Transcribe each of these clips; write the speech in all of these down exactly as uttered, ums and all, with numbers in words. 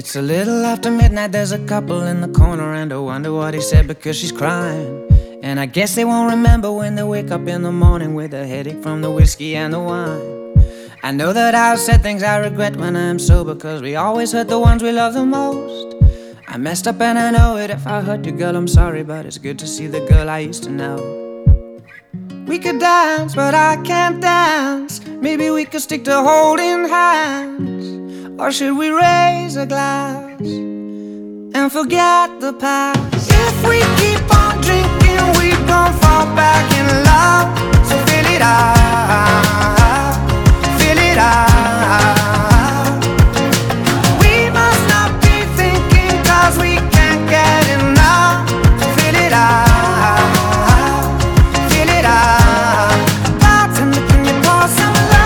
It's a little after midnight, there's a couple in the corner, and I wonder what he said because she's crying. And I guess they won't remember when they wake up in the morning with a headache from the whiskey and the wine. I know that I've said things I regret when I'm sober, cause we always hurt the ones we love the most. I messed up and I know it. If I hurt you, girl, I'm sorry, but it's good to see the girl I used to know. We could dance, but I can't dance. Maybe we could stick to holding hands. Or should we raise a glass and forget the past? If we keep on drinking, we gon' fall back in love. So fill it up, fill it up. We must not be thinking, cause we can't get enough. So fill it up, fill it up. Bartender, can you pour some love?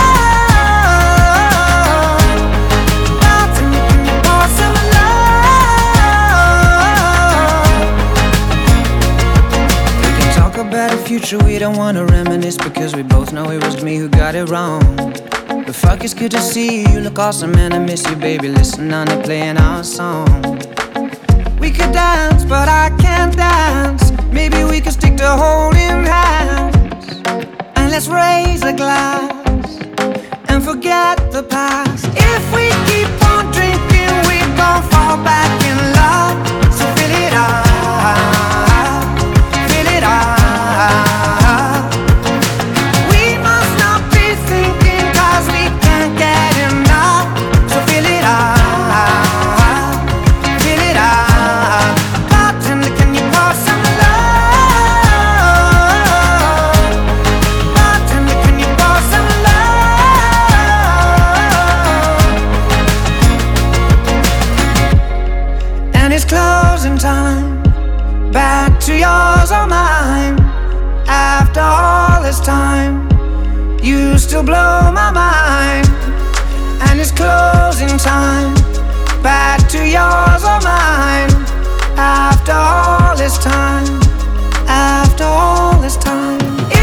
About a future we don't wanna reminisce, because we both know it was me who got it wrong. But fuck, it's good to see you, you look awesome and I miss you, baby. Listen on to playing our song. We could dance, but I can't dance. Maybe we could stick to holding hands. And let's raise a glass and forget the past. If we keep on drinking, we gon' fall back in love. So fill it up, fill it up. We must not be thinking, cause we can't get enough. So fill it up, fill it up. Bartender, can you pour some love? Bartender, can you pour some love? And it's closing time, back to yours or mine. After all this time, you still blow my mind. And it's closing time, back to yours or mine. After all this time, after all this time.